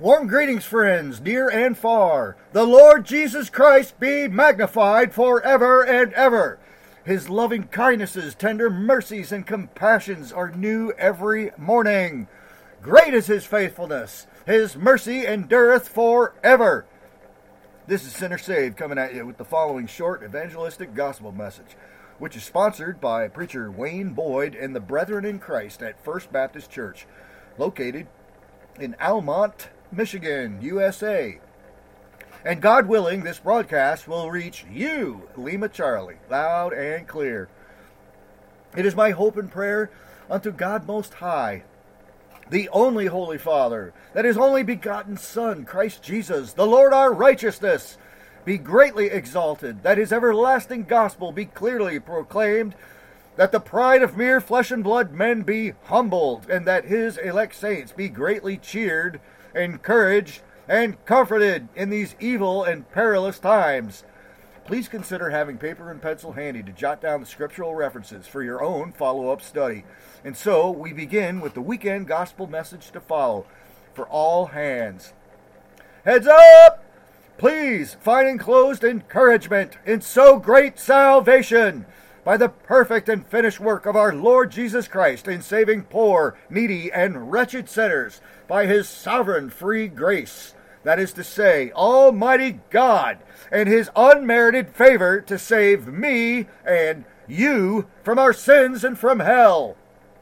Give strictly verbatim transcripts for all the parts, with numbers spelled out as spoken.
Warm greetings, friends, near and far. The Lord Jesus Christ be magnified forever and ever. His loving kindnesses, tender mercies, and compassions are new every morning. Great is his faithfulness. His mercy endureth forever. This is Sinner Saved coming at you with the following short evangelistic gospel message, which is sponsored by preacher Wayne Boyd and the Brethren in Christ at First Baptist Church, located in Almont, Michigan, U S A. And God willing, this broadcast will reach you, Lima Charlie, loud and clear. It is my hope and prayer unto God Most High, the only Holy Father, that His only begotten Son, Christ Jesus, the Lord our righteousness, be greatly exalted, that His everlasting gospel be clearly proclaimed, that the pride of mere flesh and blood men be humbled, and that His elect saints be greatly cheered, encouraged, and comforted in these evil and perilous times. Please consider having paper and pencil handy to jot down the scriptural references for your own follow-up study. And so, we begin with the weekend gospel message to follow for all hands. Heads up! Please find enclosed encouragement in so great salvation by the perfect and finished work of our Lord Jesus Christ in saving poor, needy, and wretched sinners by His sovereign free grace, that is to say, Almighty God, and His unmerited favor to save me and you from our sins and from hell.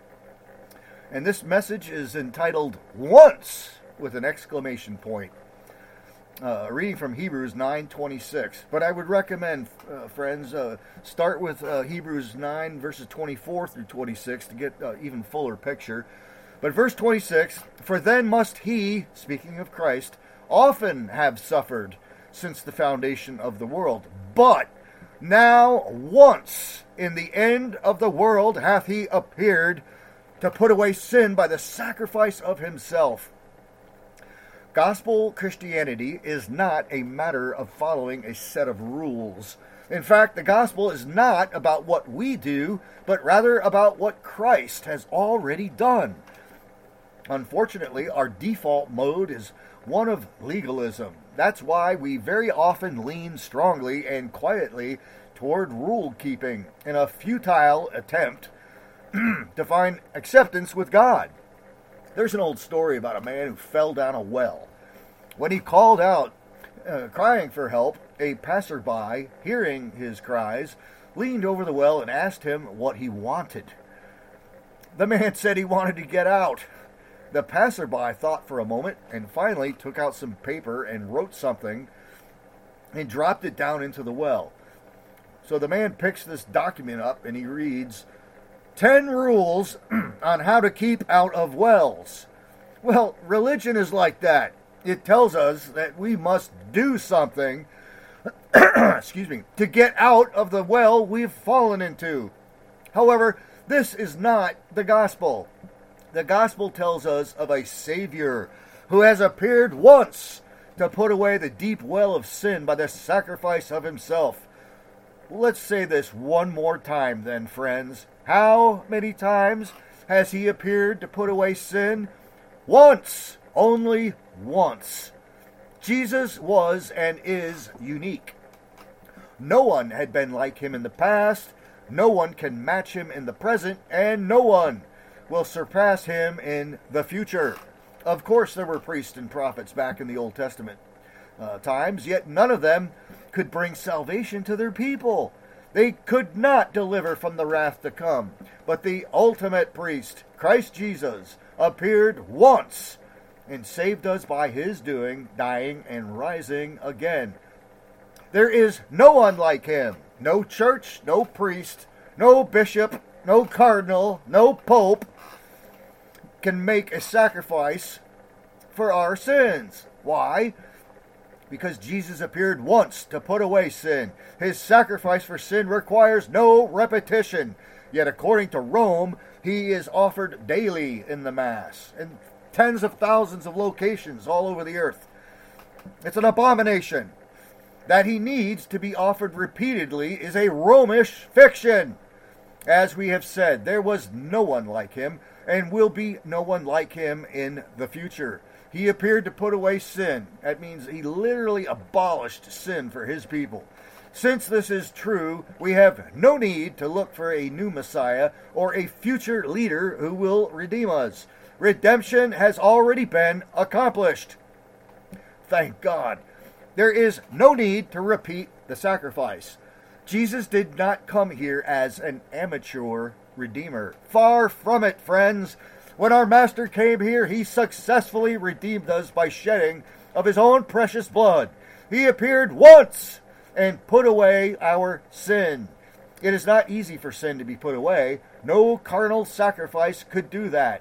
And this message is entitled Once, with an exclamation point. Uh, reading from Hebrews nine twenty-six. But I would recommend, uh, friends, uh, start with uh, Hebrews nine, verses twenty-four through twenty-six to get uh, even fuller picture. But verse twenty-six, for then must he, speaking of Christ, often have suffered since the foundation of the world. But now once in the end of the world hath he appeared to put away sin by the sacrifice of himself. Gospel Christianity is not a matter of following a set of rules. In fact, the gospel is not about what we do, but rather about what Christ has already done. Unfortunately, our default mode is one of legalism. That's why we very often lean strongly and quietly toward rule-keeping in a futile attempt to find acceptance with God. There's an old story about a man who fell down a well. When he called out, uh, crying for help, a passerby, hearing his cries, leaned over the well and asked him what he wanted. The man said he wanted to get out. The passerby thought for a moment and finally took out some paper and wrote something and dropped it down into the well. So the man picks this document up and he reads, Ten rules on how to keep out of wells. Well, religion is like that. It tells us that we must do something, excuse me, to get out of the well we've fallen into. However, this is not the gospel. The gospel tells us of a Savior who has appeared once to put away the deep well of sin by the sacrifice of himself. Let's say this one more time then, friends. How many times has he appeared to put away sin? Once. Only once. Jesus was and is unique. No one had been like him in the past, no one can match him in the present, and no one will surpass him in the future. Of course, there were priests and prophets back in the Old Testament uh, times, yet none of them could bring salvation to their people. They could not deliver from the wrath to come. But the ultimate priest, Christ Jesus, appeared once and saved us by His doing, dying, and rising again. There is no one like Him. No church, no priest, no bishop, no cardinal, no pope can make a sacrifice for our sins. Why? Because Jesus appeared once to put away sin. His sacrifice for sin requires no repetition. Yet according to Rome, He is offered daily in the Mass in tens of thousands of locations all over the earth. It's an abomination. That He needs to be offered repeatedly is a Romish fiction. As we have said, there was no one like Him, and will be no one like Him in the future. He appeared to put away sin. That means he literally abolished sin for his people. Since this is true, we have no need to look for a new Messiah or a future leader who will redeem us. Redemption has already been accomplished. Thank God. There is no need to repeat the sacrifice. Jesus did not come here as an amateur redeemer. Far from it, friends. When our Master came here, he successfully redeemed us by shedding of his own precious blood. He appeared once and put away our sin. It is not easy for sin to be put away. No carnal sacrifice could do that.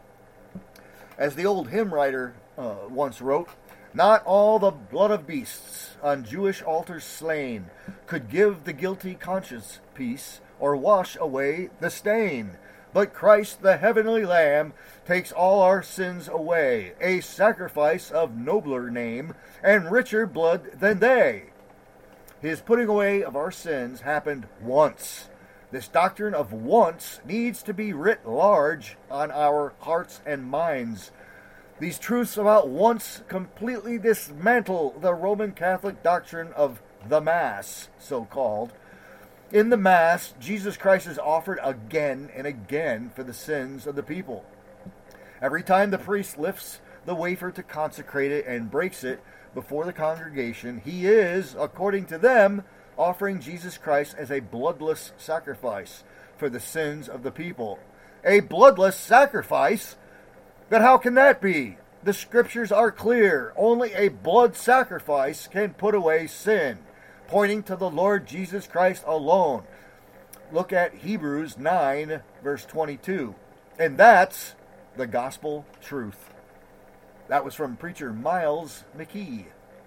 As the old hymn writer uh, once wrote, not all the blood of beasts on Jewish altars slain could give the guilty conscience peace or wash away the stain. But Christ, the heavenly Lamb, takes all our sins away, a sacrifice of nobler name and richer blood than they. His putting away of our sins happened once. This doctrine of once needs to be writ large on our hearts and minds. These truths about once completely dismantle the Roman Catholic doctrine of the Mass, so-called. In the Mass, Jesus Christ is offered again and again for the sins of the people. Every time the priest lifts the wafer to consecrate it and breaks it before the congregation, he is, according to them, offering Jesus Christ as a bloodless sacrifice for the sins of the people. A bloodless sacrifice? But how can that be? The scriptures are clear. Only a blood sacrifice can put away sin, pointing to the Lord Jesus Christ alone. Look at Hebrews nine, verse twenty-two. And that's the gospel truth. That was from preacher Miles McKee.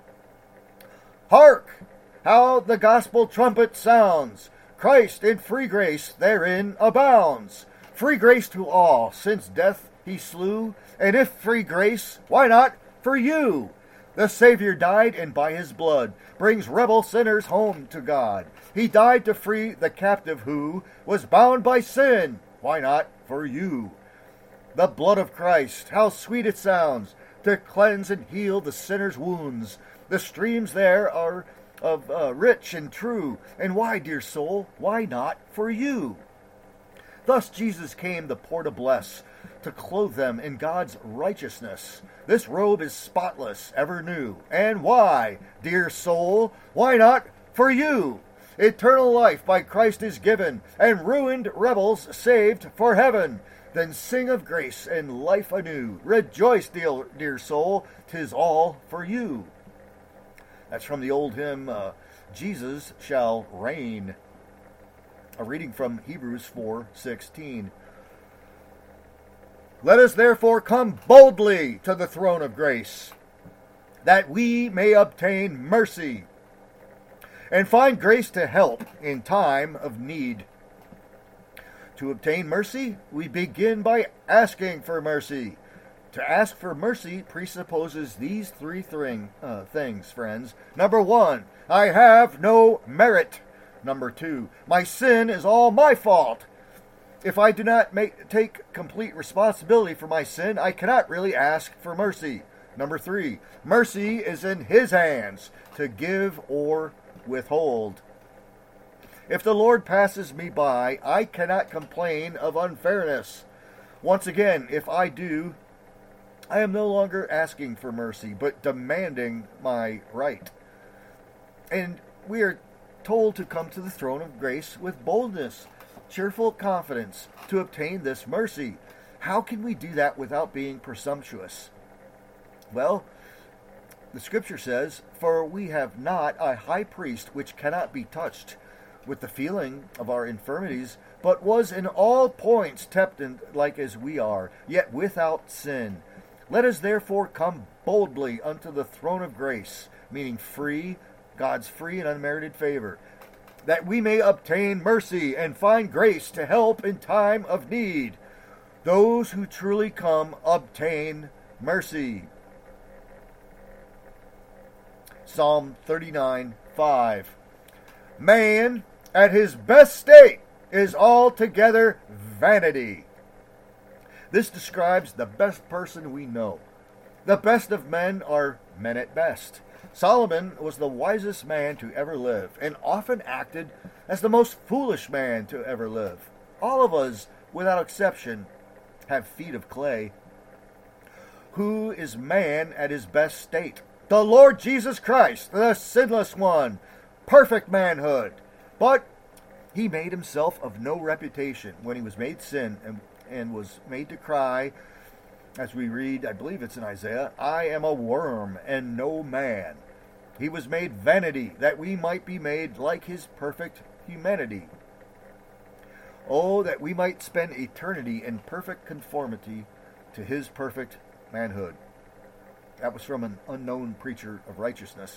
Hark! How the gospel trumpet sounds! Christ in free grace therein abounds. Free grace to all, since death he slew. And if free grace, why not for you? The Savior died, and by his blood brings rebel sinners home to God. He died to free the captive who was bound by sin. Why not for you? The blood of Christ, how sweet it sounds to cleanse and heal the sinner's wounds. The streams there are of uh, rich and true. And why, dear soul, why not for you? Thus Jesus came the poor to bless, to clothe them in God's righteousness. This robe is spotless, ever new. And why, dear soul, why not for you? Eternal life by Christ is given, and ruined rebels saved for heaven. Then sing of grace and life anew. Rejoice, dear, dear soul, 'tis all for you. That's from the old hymn, uh, Jesus Shall Reign. A reading from Hebrews four sixteen. Let us therefore come boldly to the throne of grace, that we may obtain mercy and find grace to help in time of need. To obtain mercy, we begin by asking for mercy. To ask for mercy presupposes these three thing, uh, things, friends. Number one, I have no merit. Number two, my sin is all my fault. If I do not make, take complete responsibility for my sin, I cannot really ask for mercy. Number three, mercy is in his hands to give or withhold. If the Lord passes me by, I cannot complain of unfairness. Once again, if I do, I am no longer asking for mercy, but demanding my right. And we are told to come to the throne of grace with boldness, cheerful confidence to obtain this mercy. How can we do that without being presumptuous? Well, the scripture says, for we have not a high priest which cannot be touched with the feeling of our infirmities, but was in all points tempted like as we are, yet without sin. Let us therefore come boldly unto the throne of grace, meaning free, God's free and unmerited favor, that we may obtain mercy and find grace to help in time of need. Those who truly come obtain mercy. Psalm thirty-nine five. Man at his best state is altogether vanity. This describes the best person we know. The best of men are men at best. Solomon was the wisest man to ever live, and often acted as the most foolish man to ever live. All of us, without exception, have feet of clay. Who is man at his best state? The Lord Jesus Christ, the sinless one, perfect manhood. But he made himself of no reputation when he was made sin and, and was made to cry, as we read, I believe it's in Isaiah, I am a worm and no man. He was made vanity, that we might be made like his perfect humanity. Oh, that we might spend eternity in perfect conformity to his perfect manhood. That was from an unknown preacher of righteousness.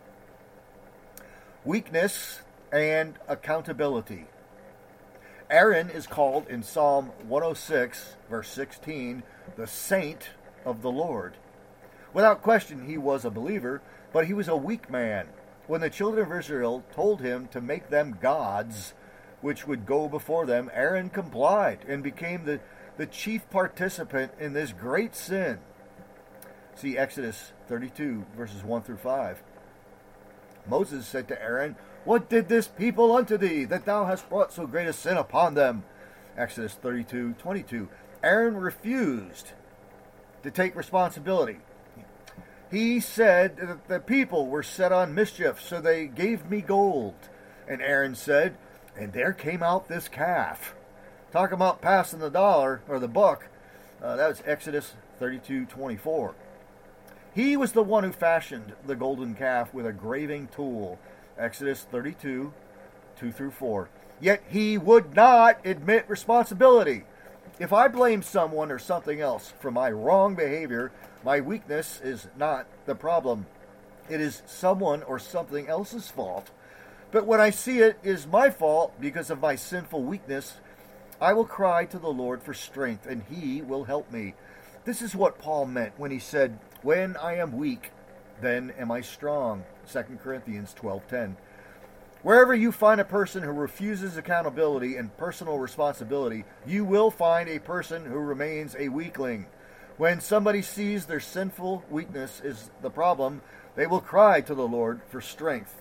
Weakness and accountability. Aaron is called in Psalm one oh six, verse sixteen, the saint of the Lord. Without question, he was a believer, but he was a weak man. When the children of Israel told him to make them gods, which would go before them, Aaron complied and became the, the chief participant in this great sin. See Exodus thirty-two, verses one through five. Moses said to Aaron, What did this people unto thee, that thou hast brought so great a sin upon them? Exodus thirty-two, twenty-two. Aaron refused to take responsibility. He said that the people were set on mischief, so they gave me gold. And Aaron said, And there came out this calf. Talk about passing the dollar, or the buck. Uh, that was Exodus thirty-two, twenty-four. He was the one who fashioned the golden calf with a graving tool. Exodus thirty-two, two through four. Yet he would not admit responsibility. If I blame someone or something else for my wrong behavior, my weakness is not the problem. It is someone or something else's fault. But when I see it is my fault because of my sinful weakness, I will cry to the Lord for strength, and he will help me. This is what Paul meant when he said, When I am weak, then am I strong. Second Corinthians twelve ten. Wherever you find a person who refuses accountability and personal responsibility, you will find a person who remains a weakling. When somebody sees their sinful weakness is the problem, they will cry to the Lord for strength.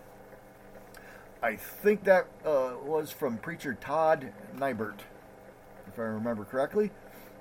I think that uh, was from preacher Todd Nybert, if I remember correctly.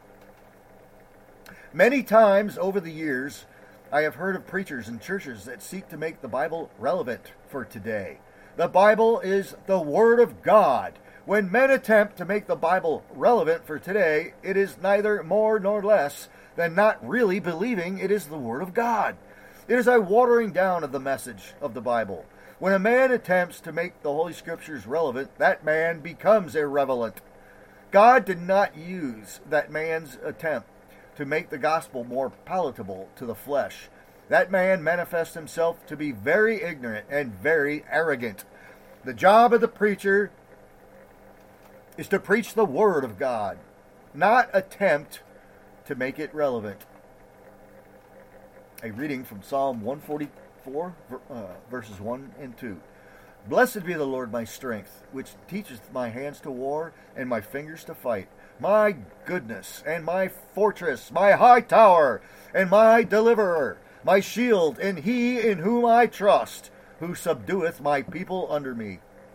Many times over the years, I have heard of preachers and churches that seek to make the Bible relevant for today. The Bible is the Word of God. When men attempt to make the Bible relevant for today, it is neither more nor less than not really believing it is the Word of God. It is a watering down of the message of the Bible. When a man attempts to make the Holy Scriptures relevant, that man becomes irrelevant. God did not use that man's attempt to make the gospel more palatable to the flesh. That man manifests himself to be very ignorant and very arrogant. The job of the preacher is to preach the Word of God, not attempt to make it relevant. A reading from Psalm one forty-four, uh, verses one and two. Blessed be the Lord my strength, which teacheth my hands to war and my fingers to fight. My goodness and my fortress, my high tower and my deliverer, my shield, and he in whom I trust, who subdueth my people under me.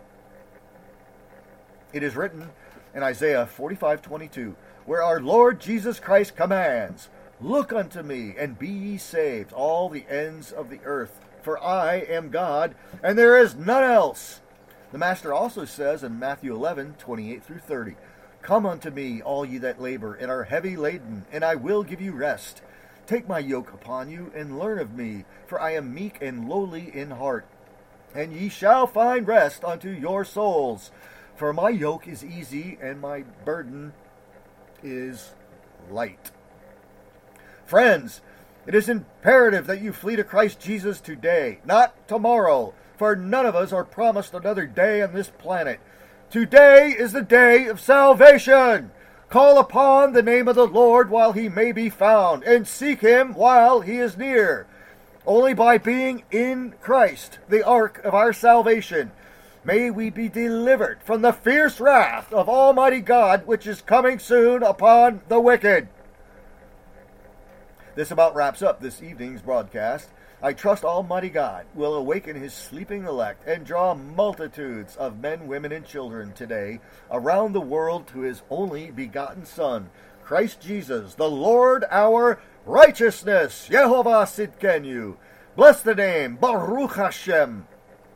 It is written in Isaiah forty-five twenty-two, where our Lord Jesus Christ commands, Look unto me, and be ye saved, all the ends of the earth, for I am God, and there is none else. The Master also says in Matthew eleven twenty-eight through thirty, Come unto me, all ye that labor and are heavy laden, and I will give you rest. Take my yoke upon you, and learn of me, for I am meek and lowly in heart. And ye shall find rest unto your souls. For my yoke is easy, and my burden is light. Friends, it is imperative that you flee to Christ Jesus today, not tomorrow, for none of us are promised another day on this planet. Today is the day of salvation. Call upon the name of the Lord while he may be found, and seek him while he is near. Only by being in Christ, the ark of our salvation, may we be delivered from the fierce wrath of Almighty God, which is coming soon upon the wicked. This about wraps up this evening's broadcast. I trust Almighty God will awaken His sleeping elect and draw multitudes of men, women, and children today around the world to His only begotten Son, Christ Jesus, the Lord our righteousness. Yehovah Sidkenu. Bless the name. Baruch Hashem.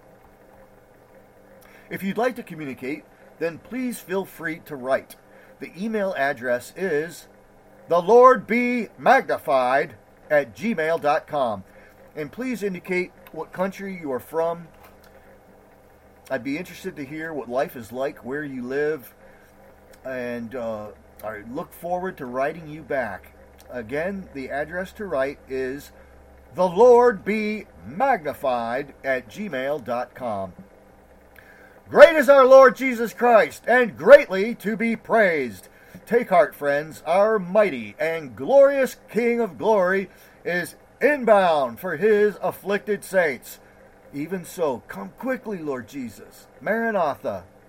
If you'd like to communicate, then please feel free to write. The email address is the Lord be magnified at gmail dot com. And please indicate what country you are from. I'd be interested to hear what life is like where you live. And uh, I look forward to writing you back. Again, the address to write is the Lord be magnified at gmail dot com. Great is our Lord Jesus Christ, and greatly to be praised. Take heart, friends. Our mighty and glorious King of glory is inbound for His afflicted saints. Even so, come quickly, Lord Jesus. Maranatha.